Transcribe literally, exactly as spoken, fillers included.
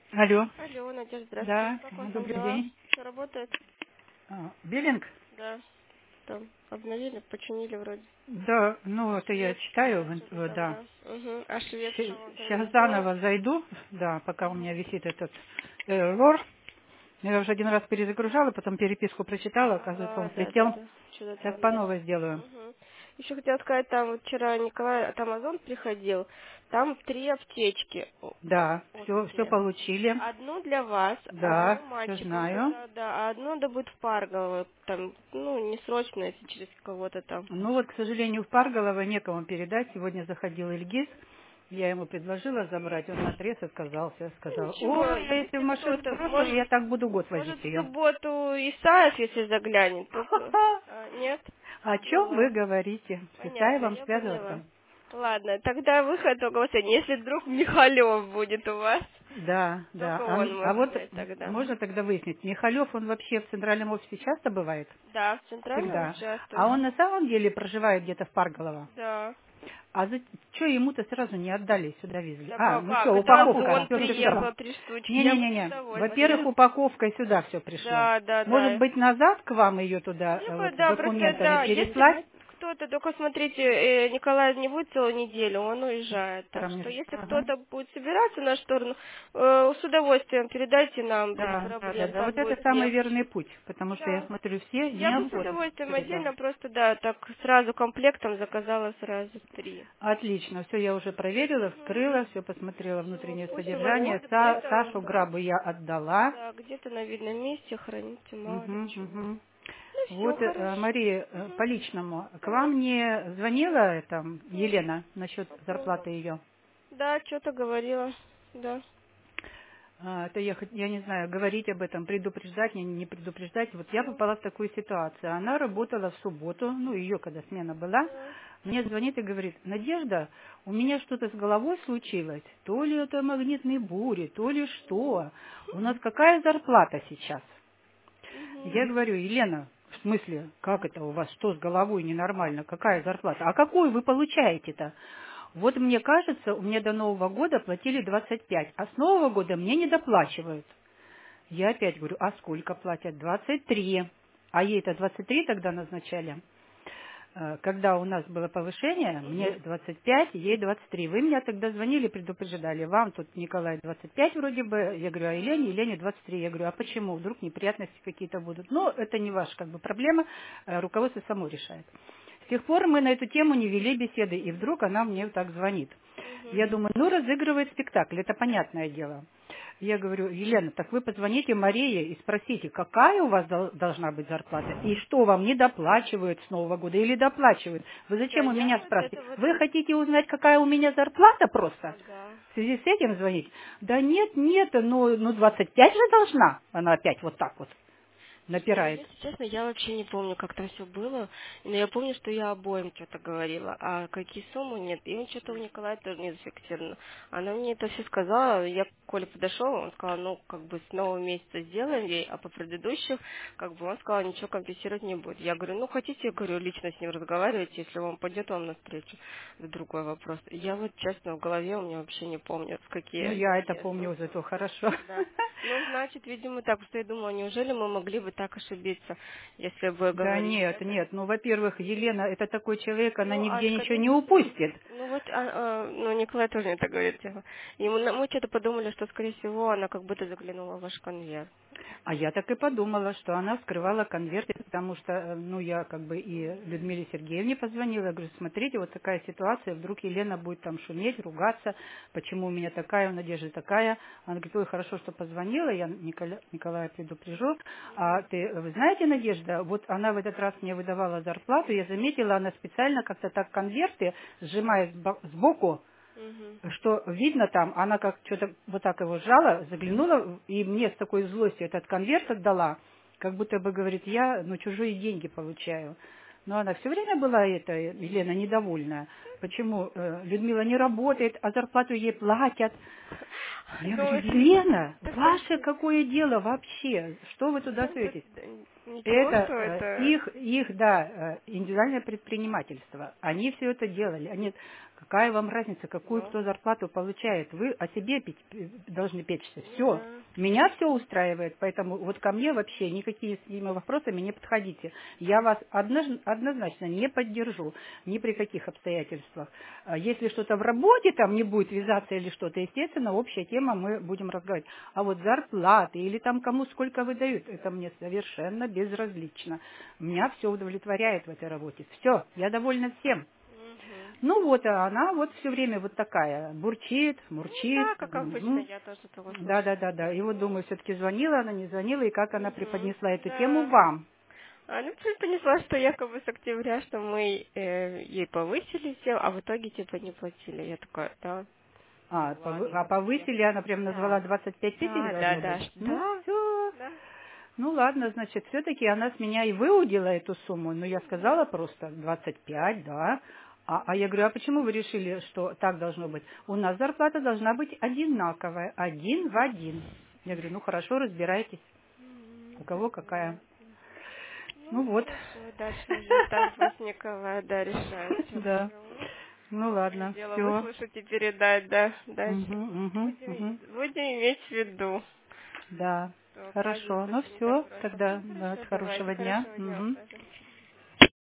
Алло. Алло, Надежда, здравствуйте. Да, Как у вас там добрый дела? день. Все работает? А, Биллинг? Да. Там обновили, починили вроде. Да, ну это я Швец, читаю, да, в ин- что-то э, там, да. да. Угу. А швец что вам Сейчас перевезло? заново зайду, да, пока у меня Угу. висит этот эррор. Я уже один раз перезагружала, потом переписку прочитала, оказывается, он Ага, да, да, слетел. да. Что-то Сейчас там, по да. новой сделаю. Угу. Еще хотела сказать, там вот вчера Николай от Амазон приходил, там три аптечки о- Да, все, все опытные. получили. Одну для вас, одну Да, все мальчику знаю. туда, да, а одну да будет в Парголово, там, ну, не срочно, если через кого-то там. Ну вот, к сожалению, в Парголово некому передать. Сегодня заходил Ильгиз. Я ему предложила забрать, он наотрез отказался. Сказал, Ничего, ой, я если в если машину кто-то, брошу, может, я так буду год возить может в ее. субботу Исаев, если заглянет, только а, нет, О чем вы поняла, говорите? С понятно, Исаевым я поняла. связываться? Ладно, тогда выход оглашения. Если вдруг Михалев будет у вас, Да, только да. А, он м- а может вот быть тогда. можно тогда выяснить, Михалев, он вообще в центральном офисе часто бывает? Да, в центральном Всегда. А участвует. он на самом деле проживает где-то в Парголово? Да. А за... что ему-то сразу не отдали, сюда везли? Да А, как, ну а, все, когда упаковка. Озон Все, все, все. приехал, три штучки, я бы с Не-не-не-не. Во-первых, удовольствием. упаковка сюда все пришло. Да, да, Может да. быть, назад к вам ее туда э, Либо, вот, с да, просто, документами да, если переслать? кто-то, только смотрите, э, Николай не будет целую неделю, он уезжает. Так Прям не- что, если Ага. кто-то будет собираться на сторону, э, с удовольствием передайте нам, без Да, да, да, проблем, да. как Вот это будет самый где. верный путь, потому что я Да. смотрю, все Я бы с неохотно удовольствием передавать. отдельно просто, да, так сразу комплектом заказала сразу три. Отлично, все я уже проверила, Угу. вскрыла, все посмотрела Все, внутреннее пусть у вас содержание. будет Са- где-то, Сашу Грабу я отдала. да, где-то на видном месте храните, мало ли Мгм, чего. мгм. Ну все, Вот, э, хорошо. Мария, э, Угу. по личному, к Так. вам не звонила э, там М, Елена насчет по поводу- зарплаты ее? Да, что-то говорила. Да. А, это я, хот- я не знаю, говорить об этом, предупреждать, не, не предупреждать. Вот я Ну, попала в такую ситуацию. Она работала в субботу, ну, ее когда смена была, да. мне звонит и говорит, Надежда, у меня что-то с головой случилось, то ли это магнитные бури, то ли что. У нас какая зарплата сейчас? Угу. Я говорю, Елена, в смысле, как это у вас, что с головой ненормально, какая зарплата? А какую вы получаете-то? Вот мне кажется, у меня до Нового года платили двадцать пять, а с Нового года мне не доплачивают. Я опять говорю, а сколько платят? двадцать три. А ей-то двадцать три тогда назначали. Э, Когда у нас было повышение, мне Угу. двадцать пять, ей двадцать три. Вы меня тогда звонили, предупреждали. Вам тут Николай двадцать пять вроде бы. Я говорю, а Елене, Елене двадцать три. Я говорю, а почему? Вдруг неприятности какие-то будут. Ну, это не ваша как бы проблема. э, Руководство само решает. С тех пор мы на эту тему не вели беседы, и вдруг она мне вот так звонит. Угу. Я думаю, ну, разыгрывает спектакль, это понятное дело. Я говорю, Елена, так вы позвоните Марии и спросите, какая у вас дол- должна быть зарплата, и что вам не доплачивают с Нового года или доплачивают. Вы Да, зачем у я меня вот спрашиваете? это вот... Вы хотите узнать, какая у меня зарплата просто? Ага. В связи с этим звонить? Да нет, нет, ну, ну двадцать пять же должна. Она опять вот так вот Не, ну напирает. если честно, я вообще не помню, как там все было. Но я помню, что я обоим что-то говорила, а какие суммы нет. И что-то у Николая тоже не зафиксировано. Она мне это все сказала, я к Коле подошел, он сказал, ну, как бы с нового месяца сделаем ей, а по предыдущим, как бы он сказал, ничего компенсировать не будет. Я говорю, ну, хотите, я говорю, лично с ним разговаривать, если он пойдет вам навстречу. Это другой вопрос. Я вот, честно, в голове у меня вообще не помню, в Ну, какие, я это какие помню суммы. зато хорошо. Да. Ну, значит, видимо, так, что я думаю, неужели мы могли бы так ошибиться, если бы Да говорить нет, это? нет. Ну, во-первых, Елена, это такой человек, она Ну, а нигде ничего скорее не всего, упустит. ну вот, а, а, ну, Николай тоже мне так говорит, типа. Ему, на- мы что-то подумали, что, скорее всего, она как будто заглянула в ваш конверт. А я так и подумала, что она вскрывала конверты, потому что, э, ну, я как бы и Людмиле Сергеевне позвонила, я говорю, смотрите, вот такая ситуация, вдруг Елена будет там шуметь, ругаться, почему у меня такая, у Надежды такая. Она говорит, ой, хорошо, что позвонила, я Николя- Николая предупрежу. А ты, вы знаете, Надежда, вот она в этот раз мне выдавала зарплату, я заметила, она специально как-то так конверты сжимает сбо- сбоку, Угу. что видно там, она как что-то вот так его сжала, заглянула, и мне с такой злостью этот конверт отдала, как будто бы говорит, я, ну, чужие деньги получаю. Но она все время была, это, Елена, недовольная. почему э, Людмила не работает, а зарплату ей платят. Я Ну, говорю, это- Елена, это ваше какое дело вообще? Что вы туда суетесь? Ничего, Это что э, это... их, их, да, э, индивидуальное предпринимательство. Они все это делали. Они, какая вам разница, какую Ну, кто зарплату получает? Вы о себе пить- э, должны печься. ну Все. да. Меня все устраивает, поэтому вот ко мне вообще никакие с этими вопросами не подходите. Я вас одноз- однозначно не поддержу ни при каких обстоятельствах. А если что-то в работе там не будет вязаться или что-то, естественно, общая тема, мы будем разговаривать. А вот зарплаты или там кому сколько выдают, это мне совершенно безразлично. Меня все удовлетворяет в этой работе. Все, я довольна всем. Мгм. Ну вот, а она вот все время вот такая, бурчит, Ну мурчит. да, как обычно, Мгм. я тоже того Да, да, слушаю. да, да. И вот думаю, все-таки звонила она, не звонила, и как она Мгм. преподнесла эту тему Да. вам. Она понесла, что якобы с октября, что мы э, ей повысили все, а в итоге типа не платили. Я такая, да, А, ну повы- ладно, а вообще. повысили, она прям назвала Да, двадцать пять тысяч да, да, должно да, быть. ш- Ну, да, все. да. Ну ладно, значит, все-таки она с меня и выудила эту сумму, но я сказала Мгм. просто двадцать пять, да. А, а я говорю, а почему вы решили, что так должно быть? У нас зарплата должна быть одинаковая, один в один. Я говорю, ну хорошо, разбирайтесь, у Мгм. кого какая. Понятно. Ну Ну вот, хорошо, дальше уже там пусть Николай, да, решает, что с да. кого. Ну Свое ладно, дело все. выслушать и передать, да, дальше. Угу, угу, Будем, угу. будем иметь в виду, Да, что праздник хорошо. Ну больше не так все, просто. тогда, Все да, хорошо, давайте, хорошего дня. хорошего дня вам Угу. тоже.